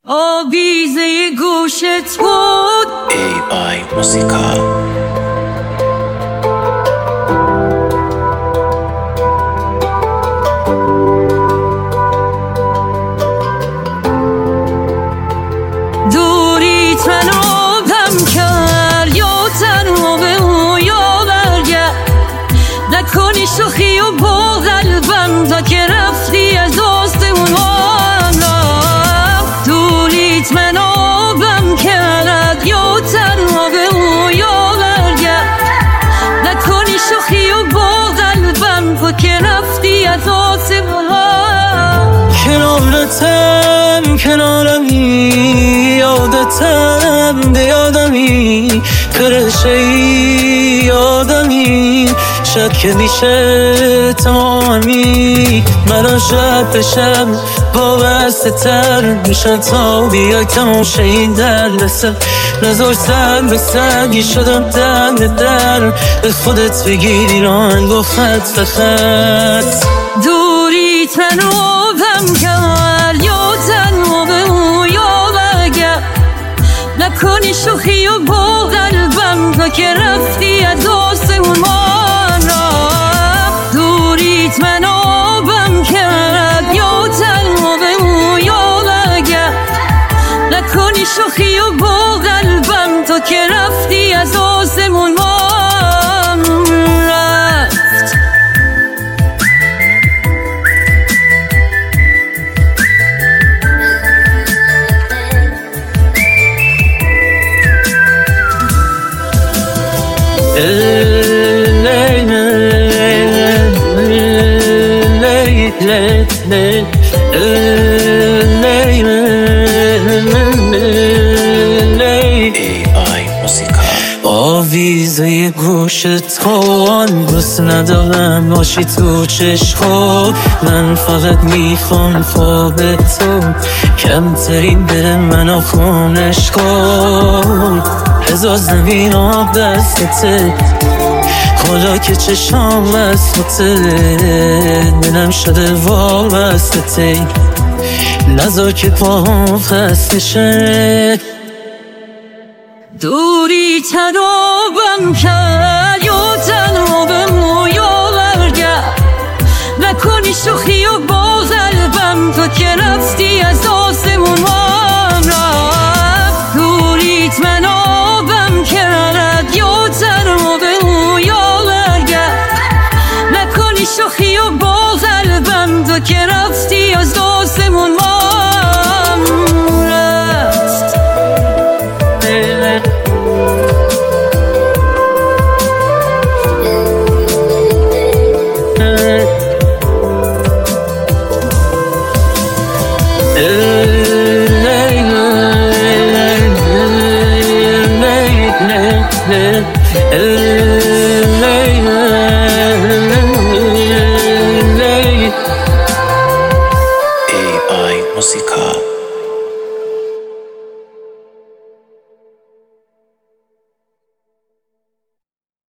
آویزه گوشت بود AI موسیقا. دوری تنابم کرد یا تنها به او یا برگرد نکنی شوخی و با قلبم تا که رفتی از آسمون رفت دوریت منابم کرد یا تنها به او یا برگرد نکنی شوخی و با قلبم تا که رفتی از آسمون کنارمی یادتم به یادمی فرشهی یادمی شاید که میشه تمامی مرا شب به شب وابسته تر میشن تا بیای تماشه این دردسر نزار سر به سرگی شدم در به خودت بگیری رنگ و خط به خط دوری تنابم کرد یا تنها به او یا برگرد نکنی شوخی و با قلبم تا که رفتی از آسمون رفت دوریت منابم کرد یا تنها به او یا برگرد نکنی شوخی و با قلبم تا که رفتی از آسمون رفت AI موسیقا. آویزه گوشت خوان دوست ندارم باشی تو چشم من فقط میخوام خواب تو کمترین به منو خونش کن هزار زمین آب دستته خدا که چشام بسته دلم شده وابسته نذار که پاهم خسته شه دوری تنابم کرد یا تنها به مو یا برگرد نکنی شوخی و با قلبم تو که رفتی از آسمون رفت دوریت منابم کرد یا تنها به مو یا برگرد نکنی شوخی و با قلبم تو که رفتی از آسمون رفت AI موسیقا.